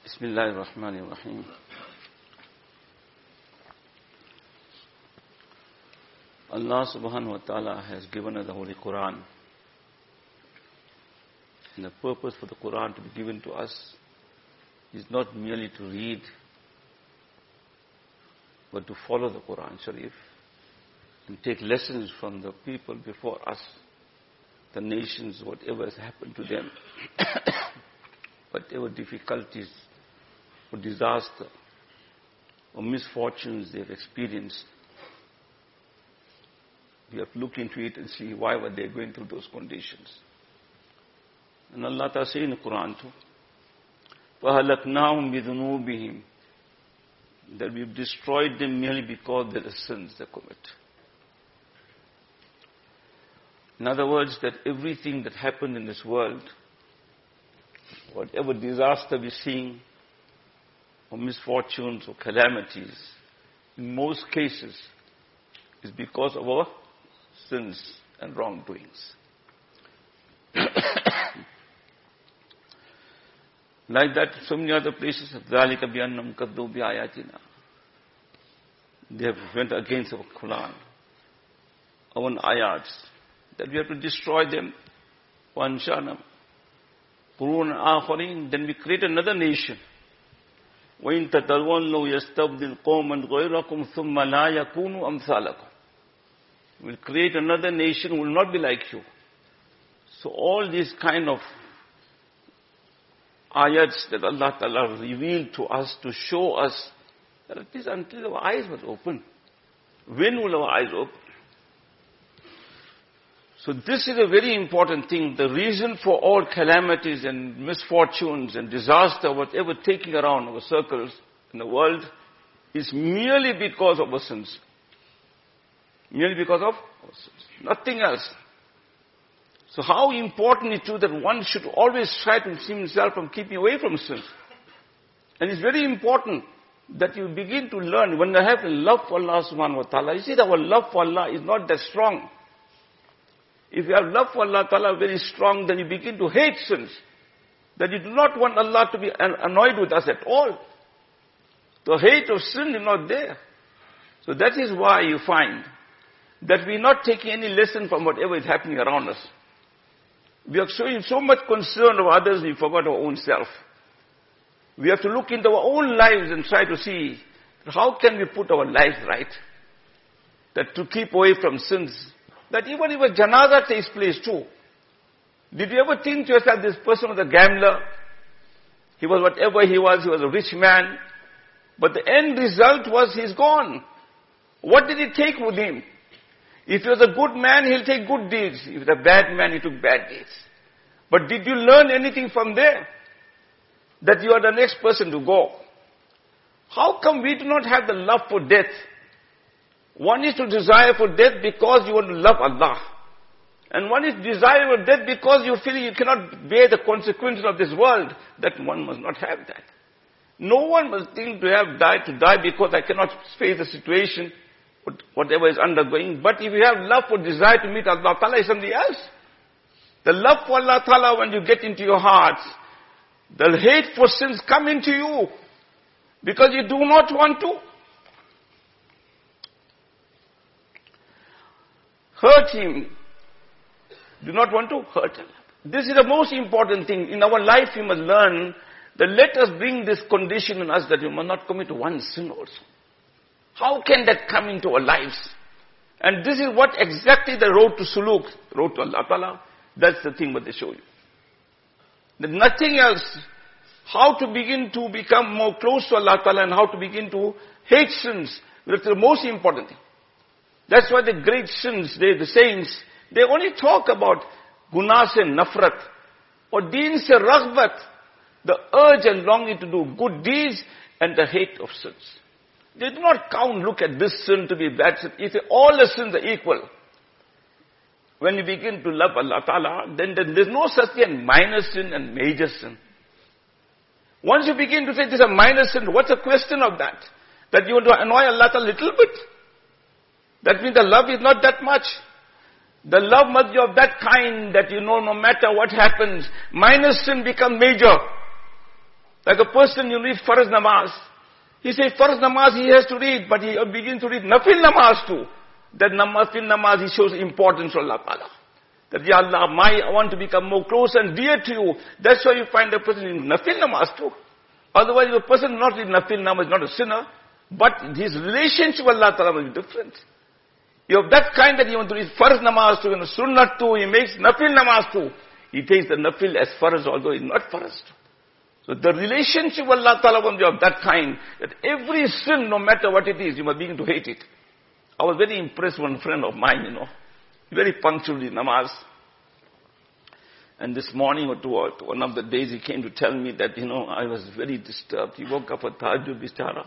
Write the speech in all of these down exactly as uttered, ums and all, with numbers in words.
Bismillahir Rahmanir Rahim. Allah subhanahu wa ta'ala has given us the Holy Quran. And the purpose for the Quran to be given to us is not merely to read, but to follow the Quran Sharif and take lessons from the people before us, the nations, whatever has happened to them, whatever difficulties or disaster or misfortunes they've experienced. We have to look into it and see why were they going through those conditions. And Allah Ta'ala says in the Quran too, فَهَلَكْنَاهُمْ بِذُنُوبِهِمْ, that we've destroyed them merely because of the sins they commit. In other words, that everything that happened in this world, whatever disaster we're seeing, or misfortunes or calamities, in most cases, is because of our sins and wrongdoings. Like that, so many other places, ذَلِكَ بِأَنَّهُمْ كَذَّبُوا بِآيَاتِنَا, they have went against our Quran, our ayats, that we have to destroy them. وَأَنْشَأْنَا قُرُونًا آخَرِينَ, then we create another nation. وَإِن تَتَوَلَّوْا يَسْتَبْدِلْ قَوْمًا غَيْرَكُمْ ثُمَّ لَا يَكُونُوا أَمْثَالَكُمْ, we'll create another nation, will not be like you. So all these kind of ayats that Allah Ta'ala revealed to us to show us that at least until our eyes were open. When will our eyes open? So this is a very important thing. The reason for all calamities and misfortunes and disaster, whatever taking around our circles in the world, is merely because of our sins. Merely because of our sins. Nothing else. So how important it is that one should always try to see himself from keeping away from sins. And it's very important that you begin to learn when you have love for Allah subhanahu wa ta'ala. You see that our love for Allah is not that strong. If you have love for Allah ta'ala very strong, then you begin to hate sins. That you do not want Allah to be annoyed with us at all. The hate of sin is not there. So that is why you find that we're not taking any lesson from whatever is happening around us. We are showing so much concern of others, we forgot our own self. We have to look into our own lives and try to see how can we put our life right. That to keep away from sins. That even if a janaza takes place too. Did you ever think to yourself, this person was a gambler? He was whatever he was, he was a rich man. But the end result was he's gone. What did he take with him? If he was a good man, he'll take good deeds. If he was a bad man, he took bad deeds. But did you learn anything from there? That you are the next person to go. How come we do not have the love for death? One is to desire for death because you want to love Allah. And one is desire for death because you feel you cannot bear the consequences of this world. That one must not have that. No one must think to have died to die because I cannot face the situation, whatever is undergoing. But if you have love for desire to meet Allah Ta'ala, is something else. The love for Allah Ta'ala, when you get into your hearts, the hate for sins come into you. Because you do not want to hurt him. Do not want to hurt him. This is the most important thing. In our life we must learn that let us bring this condition in us that we must not commit one sin also. How can that come into our lives? And this is what exactly the road to suluk, road to Allah Ta'ala, that's the thing what they show you. That nothing else, how to begin to become more close to Allah Ta'ala and how to begin to hate sins, that's the most important thing. That's why the great sins, they, the saints, they only talk about gunas and nafrat, or deen se raghbat, the urge and longing to do good deeds and the hate of sins. They do not count, look at this sin to be bad sin. If all the sins are equal, when you begin to love Allah Ta'ala, then there's no such thing as minor sin and major sin. Once you begin to say this is a minor sin, what's the question of that? That you want to annoy Allah Ta'ala a little bit? That means the love is not that much. The love must be of that kind that you know no matter what happens, minor sin becomes major. Like a person, you read Farz Namaz. He says Farz Namaz he has to read, but he begins to read Nafil Namaz too. That Nafil Namaz he shows importance of Allah Ta'ala. That, Ya Allah, my, I want to become more close and dear to you. That's why you find a person in Nafil Namaz too. Otherwise, if a person not in Nafil Namaz is not a sinner, but his relationship with Allah Ta'ala will be different. You have that kind that you want to read Farz Namaz too, and Sunnah too, he makes Nafil Namaz too. He takes the Nafil as Farz, although it's not Farz. So the relationship with Allah Ta'ala will be of that kind, that every sin, no matter what it is, you must begin to hate it. I was very impressed with one friend of mine, you know, very punctual in namaz. And this morning or two, or one of the days he came to tell me that, you know, I was very disturbed. He woke up for tahajjud bistara.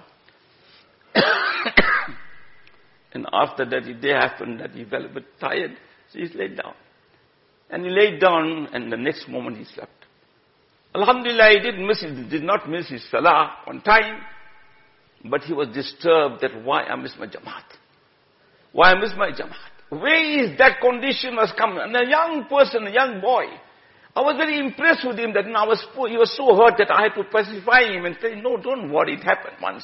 And after that, the day happened that he felt a bit tired, so he laid down. And he laid down, and the next moment he slept. Alhamdulillah, he did miss it, did not miss his salah on time, but he was disturbed that why I miss my jamaat. Why I miss my jamaat. Where is that condition was coming? And a young person, a young boy, I was very impressed with him that you know, I was, he was so hurt that I had to pacify him and say, no, don't worry, it happened once.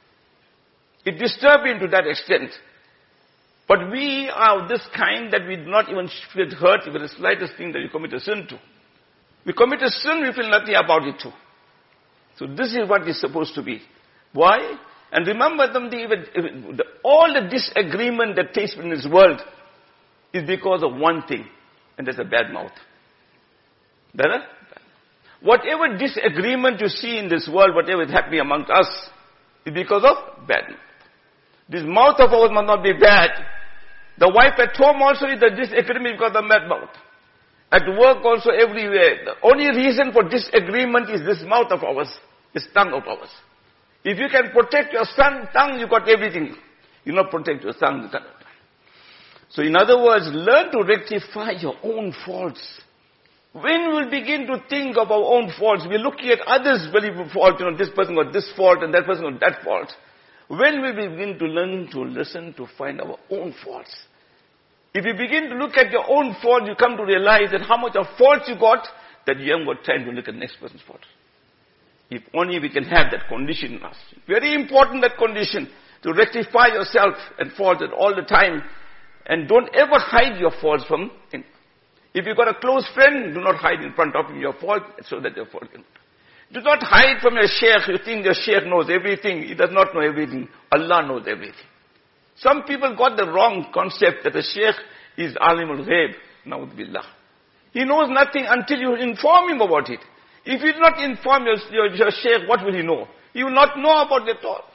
It disturbed him to that extent. But we are of this kind that we do not even feel hurt even the slightest thing that you commit a sin to. We commit a sin, we feel nothing about it too. So this is what is supposed to be. Why? And remember them, the, even, the, all the disagreement that takes place in this world is because of one thing, and that's a bad mouth. Better? Whatever disagreement you see in this world, whatever is happening amongst us, is because of bad mouth. This mouth of ours must not be bad. The wife at home also is the disagreement because of bad mouth. At work also, everywhere. The only reason for disagreement is this mouth of ours, this tongue of ours. If you can protect your son, tongue, you got everything. You not protect your son, you cannot. So in other words, learn to rectify your own faults. When we will begin to think of our own faults, we're looking at others' very fault, you know, this person got this fault and that person got that fault. When we begin to learn to listen to find our own faults. If you begin to look at your own fault, you come to realize that how much of faults you got, that you haven't got time to look at the next person's fault. If only we can have that condition in us. Very important, that condition, to rectify yourself and faults at all the time. And don't ever hide your faults from him. If you've got a close friend, do not hide in front of him your fault, so that your fault can. Do not hide from your sheikh. You think your sheikh knows everything. He does not know everything. Allah knows everything. Some people got the wrong concept that the sheikh is alimul ghaib. Na'udhu billah. He knows nothing until you inform him about it. If you do not inform your, your, your sheikh, what will he know? He will not know about it at all.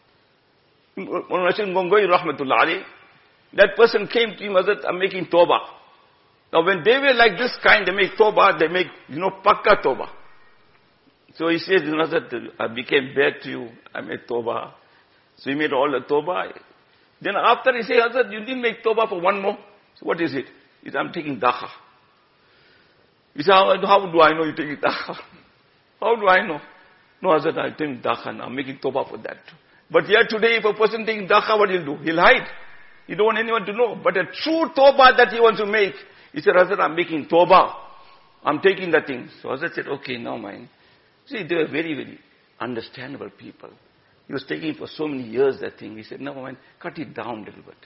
That person came to him, Hazrat, I'm making tawbah. Now when they were like this kind, they make tawbah, they make, you know, pakka tawbah. So he says, Hazrat, I became bad to you, I made tawbah. So he made all the tawbah. Then after he said, Hazrat, you didn't make tawbah for one more. So what is it? He said, I'm taking dakha. He said, how, how do I know you're taking dakha? How do I know? No, Hazrat, I'm taking dakha now, I'm making tawbah for that. But here today, if a person taking dakha, what he'll do? He'll hide. He don't want anyone to know. But a true tawbah that he wants to make, he said, Hazrat, I'm making tawbah. I'm taking that thing. So Hazrat said, okay, now mind. See, they were very, very understandable people. He was taking for so many years that thing. He said, never mind, cut it down a little bit.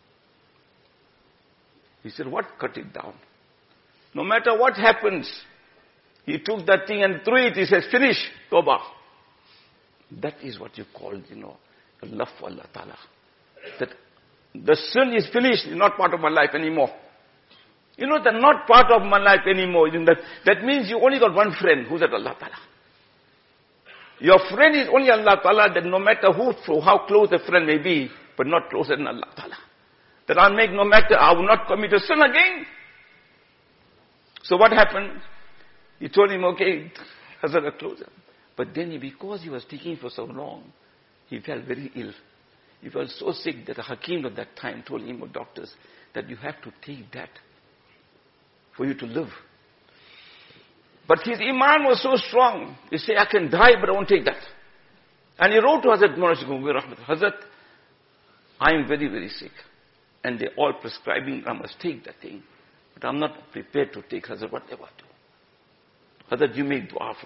He said, what cut it down? No matter what happens, he took that thing and threw it. He says, finish, tawbah. That is what you call, you know, love for Allah Ta'ala. That the sin is finished, it's not part of my life anymore. You know, they're not part of my life anymore. That, that means you only got one friend, who's at Allah Ta'ala. Your friend is only Allah Ta'ala, that no matter who, how close a friend may be, but not closer than Allah Ta'ala. That I'll make no matter, I will not commit a sin again. So what happened? He told him, okay, Hazrat, closer. But then he, because he was taking for so long, he felt very ill. He felt so sick that the Hakim at that time told him, or doctors, that you have to take that for you to live. But his iman was so strong. He said, I can die, but I won't take that. And he wrote to Hazrat Mawlana Ghumbir Rahmat, Hazrat, I am very, very sick. And they're all prescribing, I must take that thing. But I'm not prepared to take, Hazrat, whatever I do. Hazrat, you make dua for me.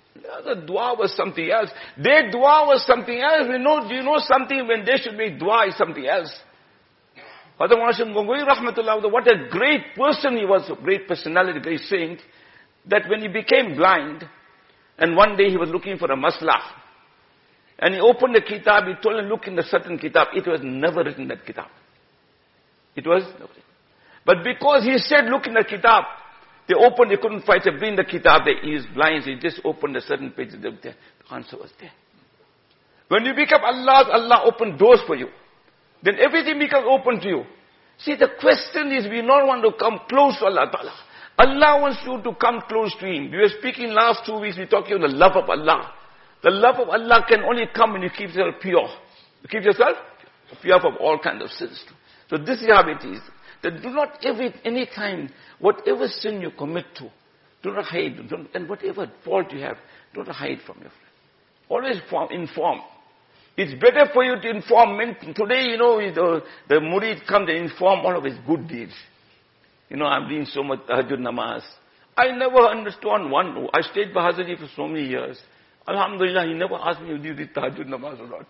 The dua was something else. Their dua was something else. We know, do you know something when they should make dua is something else? Father Hashim Gangoi Rahmatullah, what a great person he was, a great personality, great saint, that when he became blind, and one day he was looking for a maslah, and he opened the kitab, he told him, look in the certain kitab, it was never written that kitab. It was never written. But because he said, look in the kitab, they opened, they couldn't find it, bring the kitab, he is blind, so he just opened a certain page, the answer was there. When you become Allah, Allah opened doors for you. Then everything becomes open to you. See, the question is, we don't want to come close to Allah Ta'ala. Allah wants you to come close to Him. We were speaking last two weeks, we talking about the love of Allah. The love of Allah can only come when you keep yourself pure. You keep yourself pure from all kinds of sins. So this is how it is. That do not every, any time, whatever sin you commit to, do not hide. Don't, and whatever fault you have, do not hide from your friend. Always inform. inform. It's better for you to inform. Today, you know, the, the murid comes and inform all of his good deeds. You know, I'm doing so much tahajjud namaz. I never understood one. I stayed by Hazrat for so many years. Alhamdulillah, he never asked me, do you did tahajjud namaz or not?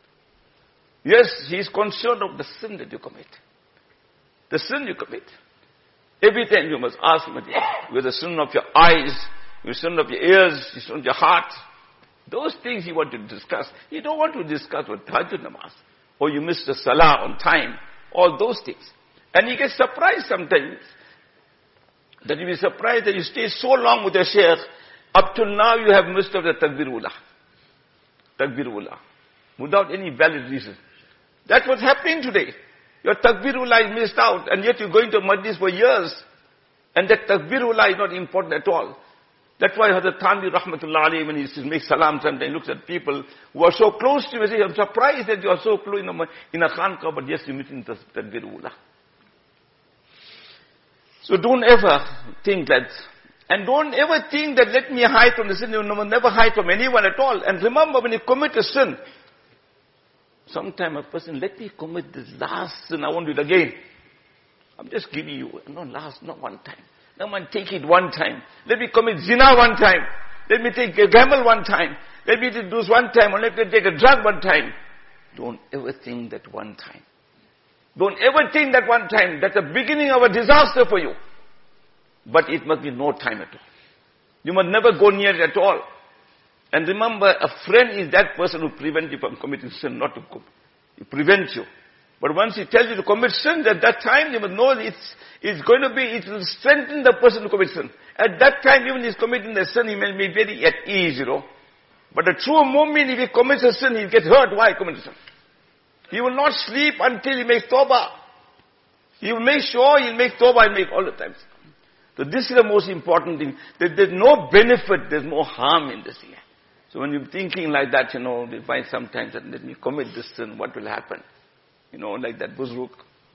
Yes, he is concerned of the sin that you commit. The sin you commit. Every time you must ask him, with the sin of your eyes, with the sin of your ears, the sin of your heart. Those things you want to discuss. You don't want to discuss with tahajjud namaz. Or you miss the salah on time. All those things. And you get surprised sometimes. That you be surprised that you stay so long with your shaykh. Up till now you have missed out the takbirullah. Takbirullah. Without any valid reason. That's what's happening today. Your takbirullah is missed out. And yet you're going to majlis for years. And that takbirullah is not important at all. That's why Hazrat Thanvi Rahmatullah alayhi, when he makes salam sometimes, he looks at people who are so close to him, he says, I'm surprised that you are so close in a, in a khanqa, but yes, you're missing the takbirullah. So don't ever think that, and don't ever think that let me hide from the sin. You will never hide from anyone at all. And remember, when you commit a sin, sometime a person, let me commit this last sin, I won't do it again. I'm just giving you, no last, not one time. No man take it one time. Let me commit zina one time. Let me take a gamble one time. Let me do this one time. Or let me take a drug one time. Don't ever think that one time. Don't ever think that one time. That's the beginning of a disaster for you. But it must be no time at all. You must never go near it at all. And remember, a friend is that person who prevents you from committing sin, not to commit. He prevents you. But once he tells you to commit sin, at that time you must know it's, it's going to be, it will strengthen the person to commit sin. At that time, even he's committing the sin, he may be very at ease, you know. But the true moment, if he commits a sin, he'll get hurt. Why commit a sin? He will not sleep until he makes tawbah. He will make sure he'll make tawbah and make all the times. So this is the most important thing. That there's no benefit, there's more harm in this here. So when you're thinking like that, you know, we find sometimes that let me commit this sin, what will happen? You know, like that Buzruk.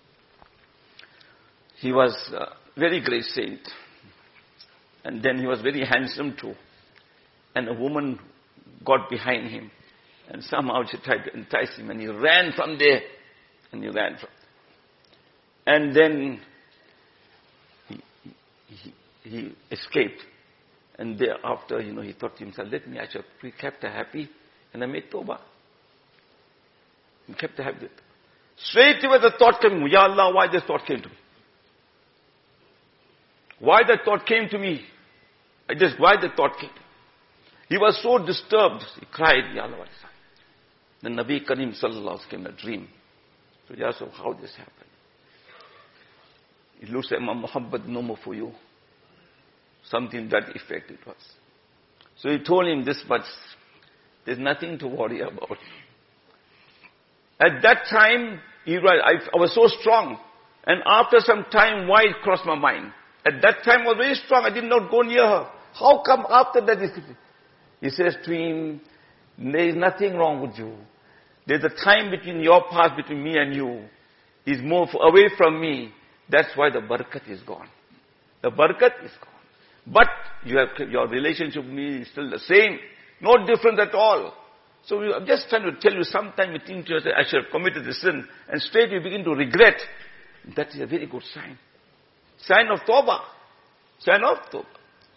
He was a very great saint. And then he was very handsome too. And a woman got behind him. And somehow she tried to entice him. And he ran from there. And he ran from there. And then he, he, he escaped. And thereafter, you know, he thought to himself, let me actually kept her happy. And I made tawbah. He kept her happy. Straight away the thought came to me, Ya Allah, why this thought came to me? Why that thought came to me? I just, why the thought came to me? He was so disturbed, he cried, Ya Allah, what is that? Then Nabi Karim Sallallahu Alaihi Wasallam came in a dream. So Ya Rasul, how this happened? It looks like my Muhammad no more for you. Something that effect it was. So he told him this much, there's nothing to worry about. At that time, he, I, I was so strong. And after some time, why it crossed my mind? At that time, I was very strong. I did not go near her. How come after that? He says to him, there is nothing wrong with you. There's a time between your past, between me and you. He's moved away from me. That's why the barakat is gone. The barakat is gone. But you have, your relationship with me is still the same. No difference at all. So I'm just trying to tell you, sometimes you think to yourself, I should have committed the sin, and straight you begin to regret. That is a very good sign. Sign of tawbah. Sign of tawbah.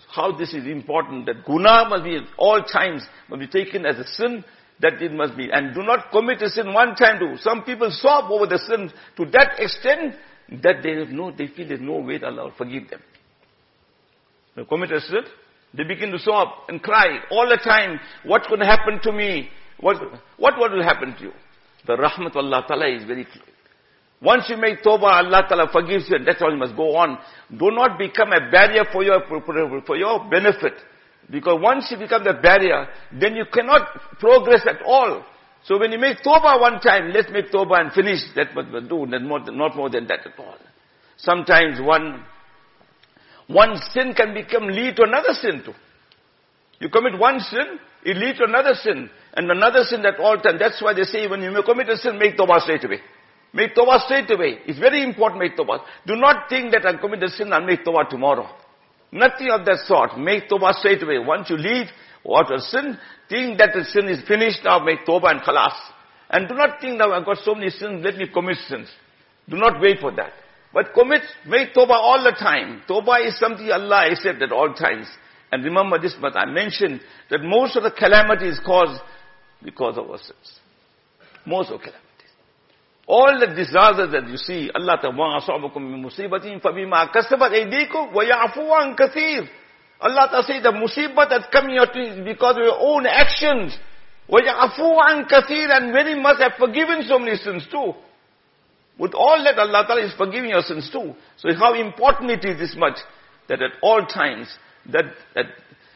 how this is important, that guna must be at all times, must be taken as a sin, that it must be. And do not commit a sin one time too. Some people sob over the sin to that extent that they have no, they feel there's no way that Allah will forgive them. They commit a sin, they begin to sob and cry all the time. What's going to happen to me? What, what, what will happen to you? The rahmat of Allah Ta'ala is very clear. Once you make tawbah, Allah Ta'ala forgives you, and that's all you must go on. Do not become a barrier for your, for your benefit. Because once you become the barrier, then you cannot progress at all. So when you make tawbah one time, let's make tawbah and finish. That's what we do, not more than that at all. Sometimes one, one sin can become, lead to another sin too. You commit one sin, it leads to another sin. And another sin at all time. That's why they say when you commit a sin, make tawbah straight away. Make tawbah straight away. It's very important, make tawbah. Do not think that I'll commit a sin, I'll make tawbah tomorrow. Nothing of that sort. Make tawbah straight away. Once you leave out of sin, think that the sin is finished, now make tawbah and khalas. And do not think now I've got so many sins, let me commit sins. Do not wait for that. But commit, make tawbah all the time. Tawbah is something Allah accepts at all times. And remember this, but I mentioned that most of the calamities caused because of our sins. Most of calamities. All the disasters that you see, Allah Ta'ala asabakum min musibatin fabima kasabat aydikum wa ya'fu an kathir. Allah Ta'ala says the musibat that's coming out is because of your own actions. Wa ya'fu an kathir, and very much have forgiven so many sins too. With all that, Allah Ta'ala is forgiving your sins too. So how important it is this much, that at all times, that, that,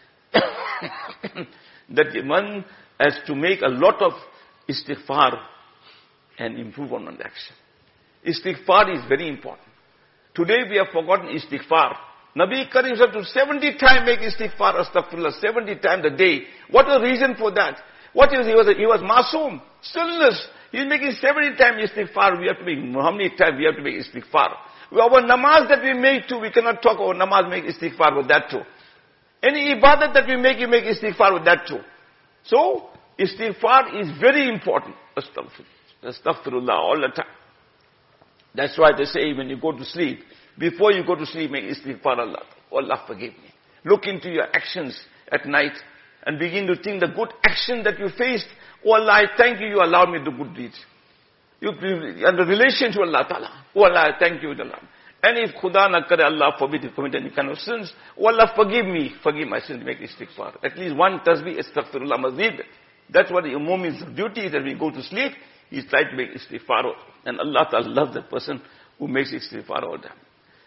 that one has to make a lot of istighfar and improve on an action. Istighfar is very important. Today we have forgotten istighfar. Nabi Karim said to seventy times make istighfar, astaghfirullah, seventy times a day. What was the reason for that? What is, he was, he was masoom, stillness. He's making seventy times istighfar. We have to make, how many times we have to make istighfar? Our namaz that we make too, we cannot talk about namaz, make istighfar with that too. Any ibadat that we make, you make istighfar with that too. So, istighfar is very important. Astaghfirullah. Astaghfirullah all the time. That's why they say when you go to sleep, before you go to sleep, make istighfar Allah. Oh Allah, forgive me. Look into your actions at night and begin to think the good action that you faced. Oh Allah, I thank you, you allowed me to do good deeds. You, and the relation to Allah Ta'ala. Oh Allah, I thank you, Allah. And if Khuda na kare, Allah forbid you commit any kind of sins, oh Allah, forgive me, forgive my sins, make istighfar. At least one tasbih, astaghfirullah, must leave it. That's what the mu'min's duty is, that we go to sleep, he's trying to make istighfar. And Allah Ta'ala loves that person who makes istighfar all the time.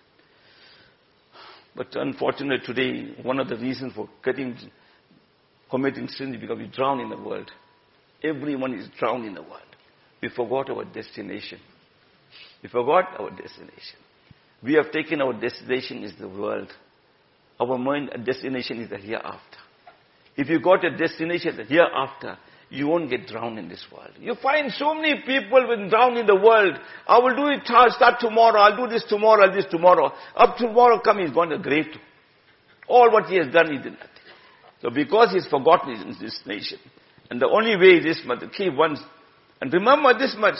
But unfortunately today, one of the reasons for getting, committing sin is because we drown in the world. Everyone is drowned in the world. We forgot our destination. We forgot our destination. We have taken our destination is the world. Our mind destination is the hereafter. If you got a destination the hereafter, you won't get drowned in this world. You find so many people when drowned in the world. I will do it, I'll start tomorrow, I'll do this tomorrow, I'll do this tomorrow. Up tomorrow come, he's gone to the grave too. All what he has done, he did nothing. So because he's forgotten his destination. And the only way is this much, to keep one's, and remember this much,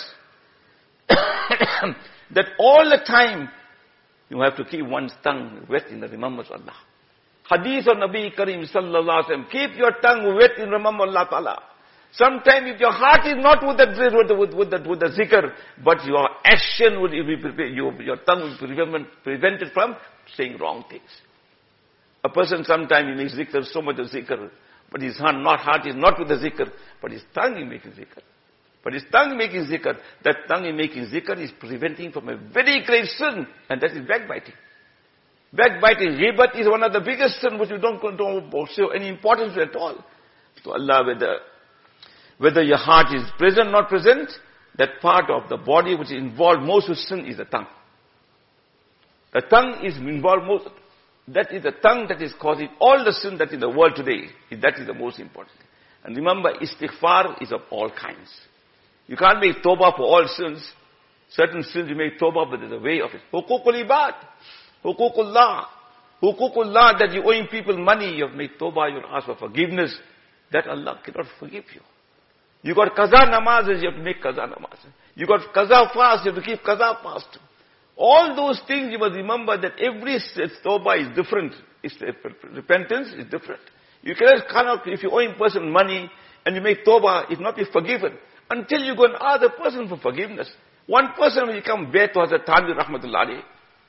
that all the time, you have to keep one's tongue wet in the remembrance of Allah. Hadith of Nabi Karim sallallahu alaihi wasallam, keep your tongue wet in remembrance of Allah Ta'ala. Sometimes if your heart is not with the, with the, with the, with the zikr, but your action will be prepared, your, your tongue will be prevent, prevented from saying wrong things. A person sometimes he makes zikr, so much of zikr, but his heart, not heart is not with the zikr, but his tongue is making zikr. But his tongue making zikr, that tongue is making zikr is preventing from a very great sin, and that is backbiting. Backbiting, ghibat is one of the biggest sin which you don't, don't show any importance at all. To Allah, whether, whether your heart is present or not present, that part of the body which is involved most with sin is the tongue. The tongue is involved most, that is the tongue that is causing all the sin that is in the world today. That is the most important thing. And remember, istighfar is of all kinds. You can't make tawbah for all sins. Certain sins you make tawbah, but there's a way of it. Hukukul ibad. Hukukullah. Hukukullah, that you're owing people money, you have made tawbah, you ask for forgiveness. That Allah cannot forgive you. You got qaza namazes, you have to make qaza namazes. You got qaza fast, you have to keep qaza fast. All those things you must remember that every tawbah is different. It's, repentance is different. You cannot, cannot, if you owe a person money and you make tawbah, it not be forgiven until you go and ask the person for forgiveness. One person will come back to Hazrat Thanvi Rahmatullah alayhi,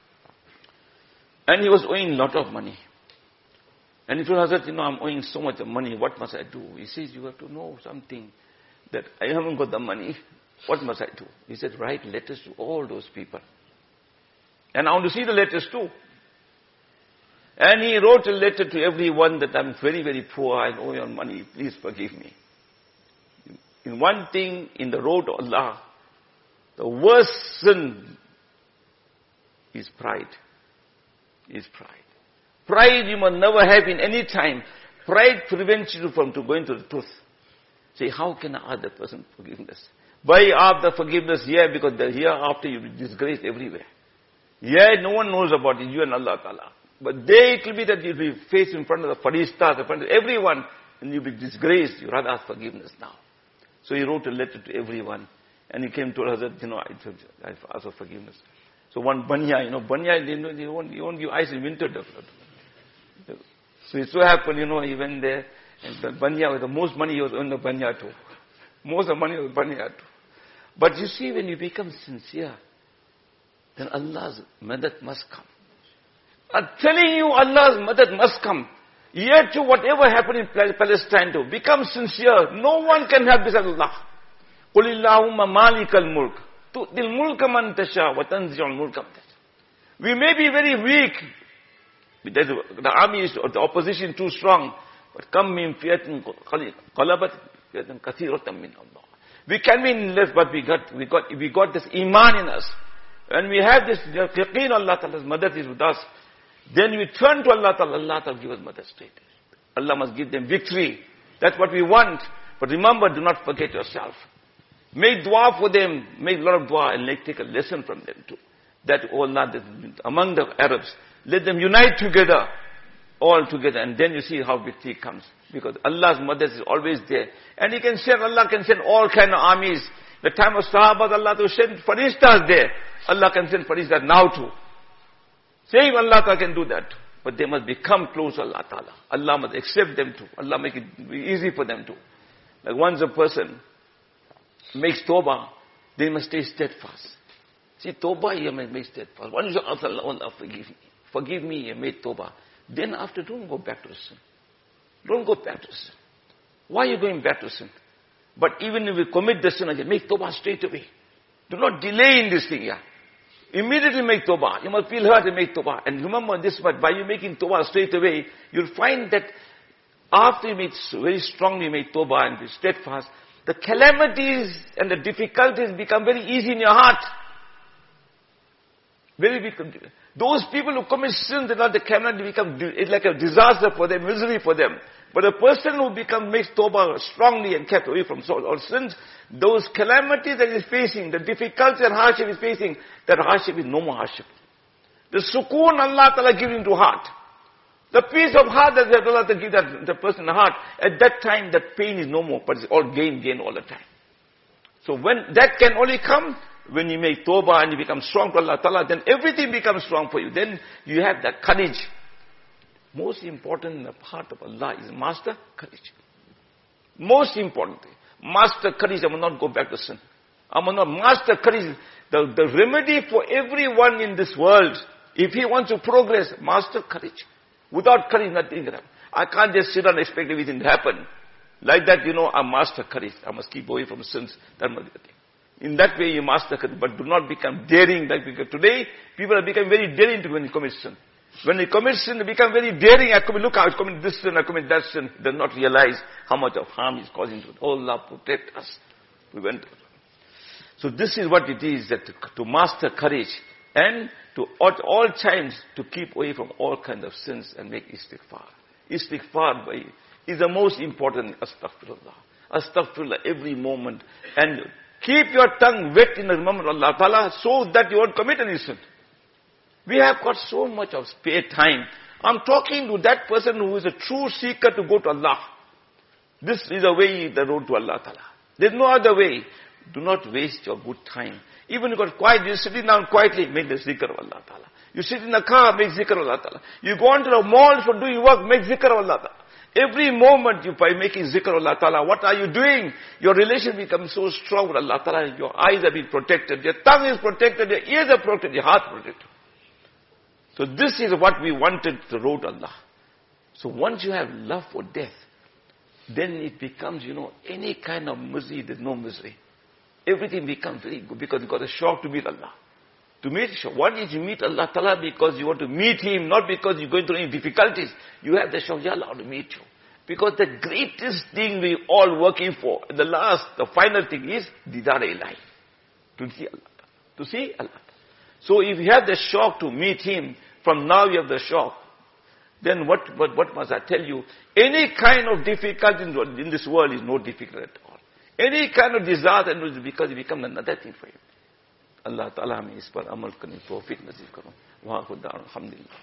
and he was owing a lot of money. And he told Hazrat, you know, I'm owing so much of money, what must I do? He says, you have to know something, that I haven't got the money, what must I do? He said, write letters to all those people. And I want to see the letters too. And he wrote a letter to everyone that I'm very, very poor, I owe you money, please forgive me. In one thing, in the road to Allah, the worst sin is pride. Is pride. Pride you must never have in any time. Pride prevents you from to going to the truth. Say, how can I ask the person forgiveness? Why ask the forgiveness here? Because the hereafter you'll be disgraced everywhere. Here no one knows about it, you and Allah Ta'ala. But there it will be that you'll be faced in front of the Faristas, in front of everyone, and you'll be disgraced. You rather ask forgiveness now. So he wrote a letter to everyone. And he came to Hazrat, you know, I asked for forgiveness. So one banya, you know, banya, you know, you won't, you won't give ice in winter. So it so happened, you know, he went there, and the banya, with the most money he was on the banya too. Most of the money was banya too. But you see, when you become sincere, then Allah's madad must come. I'm telling you, Allah's madad must come. Yet to whatever happened in Palestine too, become sincere. No one can help this Allah. قُلِ اللَّهُمَّ مَالِكَ الْمُلْكِ تُؤْتِي الْمُلْكَ مَنْ تَشَاءُ وَتَنْزِعُ الْمُلْكَ مَنْ تَشَاءُ. We may be very weak. The army is, or the opposition too strong. But كَمْ مِنْ فِيَةٍ قَلَبَتْ فِيَةٍ كَثِيرَةً مِنْ اللَّهِ. We can be less, but we got, we got, we got this iman in us. When we have this yaqeen, Allah Ta'ala's madad is with us. Then we turn to Allah Ta'ala, Allah Ta'ala give us madad straight. Allah must give them victory. That's what we want. But remember, do not forget yourself. Make dua for them, make a lot of dua, and like, take a lesson from them too. That, oh Allah, among the Arabs, let them unite together, all together, and then you see how victory comes. Because Allah's madad is always there. And He can send, Allah can send all kind of armies. The time of Sahabas, Allah to send Faristas there. Allah can send Faristas now too. Same Allah Ta'ala can do that. But they must become close to Allah Ta'ala. Allah must accept them too. Allah make it easy for them too. Like once a person makes tawbah, they must stay steadfast. See, tawbah, you must make steadfast. Once you ask Allah, Allah, forgive me. Forgive me, you made tawbah. Then after, don't go back to the sin. Don't go back to sin. Why are you going back to sin? But even if you commit the sin again, make tawbah straight away. Do not delay in this thing, yeah. Immediately make tawbah. You must feel hurt and make tawbah. And remember this much, by you making tawbah straight away, you'll find that after you make very strongly make tawbah and be steadfast, the calamities and the difficulties become very easy in your heart. Very big. Those people who commit sins, they not the calamity become, it's like a disaster for them, misery for them. But a person who becomes, makes tawbah strongly and kept away from all sins, those calamities that he's facing, the difficulties and hardship he's facing, that hardship is no more hardship. The sukoon Allah Ta'ala gives him to heart. The peace of heart that Allah Ta'ala gives that the person the heart, at that time that pain is no more, but it's all gain, gain all the time. So when that can only come, when you make tawbah and you become strong to Allah Ta'ala, then everything becomes strong for you. Then you have that courage. Most important in the heart of Allah is master courage. Most importantly, master courage. I will not go back to sin. I will not master courage. The, the remedy for everyone in this world, if he wants to progress, master courage. Without courage, nothing can happen. I can't just sit and expect everything to happen. Like that, you know, I master courage. I must keep away from sins. That must be the thing. In that way, you master courage. But do not become daring. Like because today, people have become very daring to when they commit sin. When they commit sin, they become very daring. I commit, look, I commit this sin, I commit that sin. They do not realize how much of harm is causing to them. Oh, Allah, protect us. We went. So this is what it is, that to, to master courage and to at all times to keep away from all kinds of sins and make istighfar. Istighfar by, is the most important. Astaghfirullah. Astaghfirullah every moment. And keep your tongue wet in the remembrance of Allah Ta'ala so that you won't commit any sin. We have got so much of spare time. I'm talking to that person who is a true seeker to go to Allah. This is the way, the road to Allah Ta'ala. There's no other way. Do not waste your good time. Even you got quiet, you're sitting down quietly, make the zikr of Allah Ta'ala. You sit in the car, make zikr of Allah Ta'ala. You go on to the mall for doing work, make zikr of Allah Ta'ala. Every moment you by making zikr of Allah Ta'ala, what are you doing? Your relation becomes so strong with Allah Ta'ala. Your eyes have been protected, your tongue is protected, your ears are protected, your heart protected. So this is what we wanted to road Allah. So once you have love for death, then it becomes, you know, any kind of misery, there's no misery. Everything becomes very good because you got a shock to meet Allah. To meet, what is you meet Allah Ta'ala because you want to meet Him, not because you're going through any difficulties. You have the shock, Ya Allah, to meet you. Because the greatest thing we all working for, the last, the final thing is, Didar Ilahi. To see Allah Ta'ala. To see Allah Ta'ala. So if you have the shock to meet Him, from now you have the shock, then what, what, what must I tell you? Any kind of difficulty in this world is no difficult at all. Any kind of disaster, because it becomes another thing for you. Allah Ta'ala hame is par amal karne tawfiq nasib karo. Wa khud alhamdulillah.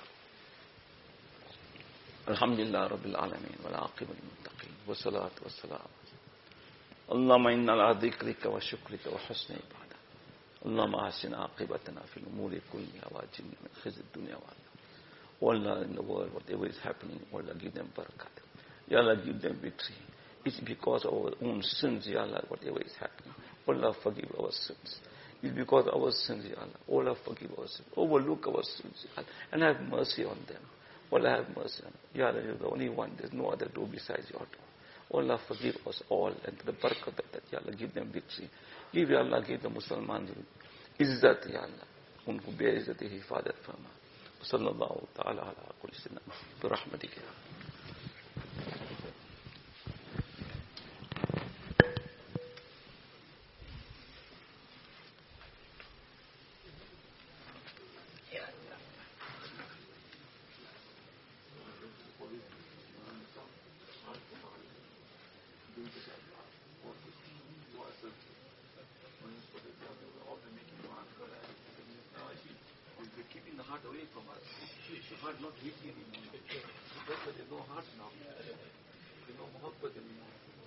Alhamdulillah rabbil alamin wal aqibatu lil muttaqin. Wa salatu was salam. Allahumma inna ala dhikrika wa shukrika wa husni ibadah. Allahumma ahsin aqibatana fil umuri kulliha wa ajirna min khizyi dunya wa akhirah. O Allah, in the world, whatever is happening, O Allah, give them barakat. Ya Allah, give them victory. It's because of our own sins, Ya Allah, whatever is happening. O Allah, forgive our sins. It's because of our sins, Ya Allah. O Allah, forgive our sins. Overlook our sins, Ya Allah, and have mercy on them. O Allah, have mercy on them. Ya Allah, you're the only one. There's no other door besides your door. O Allah, forgive us all, and to the barakat of that, Ya Allah, give them victory. Give, Ya Allah, give the Muslims izzat, Ya Allah. Unko be-izzati hifazat farma. Sallallahu ta'ala ala kulli sayyidina bi rahmatika. Keeping the heart away from us. The heart not beating anymore. Because there's no heart now. There's no muhabbat anymore.